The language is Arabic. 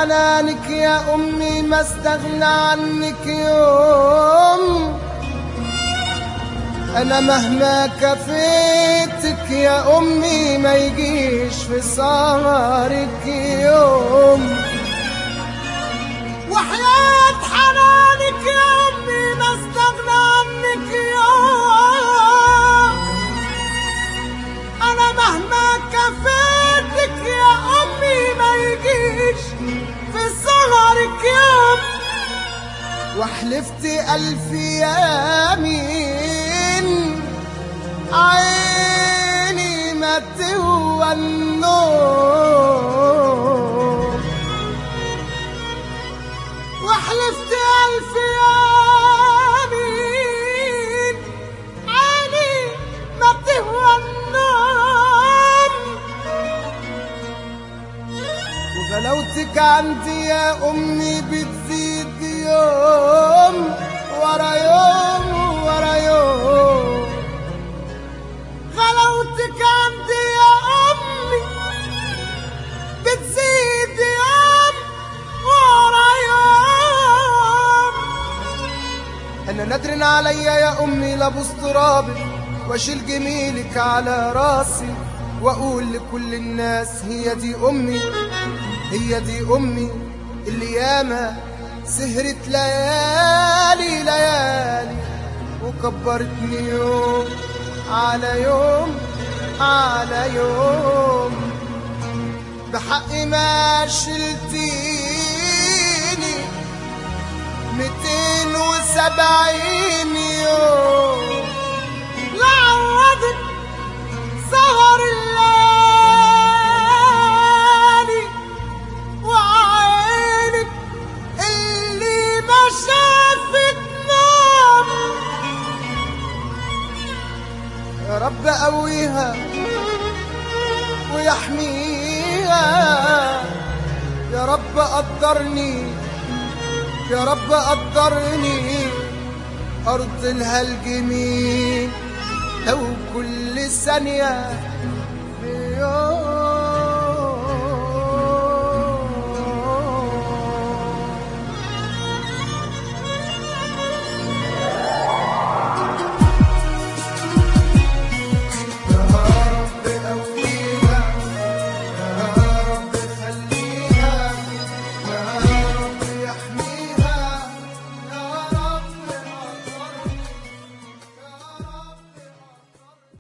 حنانك يا أمي ما استغنى عنك يوم. أنا مهما كفيتك يا أمي ما يجيش في سهرك يوم. وحياة حنانك يا أمي ما استغنى عنك يوم. أنا مهما كفيتك يا أمي ما يجيش في سهرك يوم. وحلفت ألف يمين عيني ما تهوى النوم. وحلفت ألف يمين عيني ما تهوى النوم. وغلاوتك عندي يا أمي بتزيد يوم ورا يوم ورا يوم. غلاوتك عندي يا أمي بتزيد يوم ورا يوم. أنا ندر عليا يا أمي لابوس ترابك واشيل جميلك على راسي واقول لكل الناس هي دي أمي، هي دي أمي اللي ياما سهرت ليالي ليالي وكبرتني يوم على يوم على يوم. بحقي ما شلتيني 270 يوم. لعوضك سهر الليالي وعينك اللي ما شافت نوم. يا رب قويها ويحميها، يا رب قدرني، يا رب قدرني أرض لها الجميل لو كل ثانية بيوم.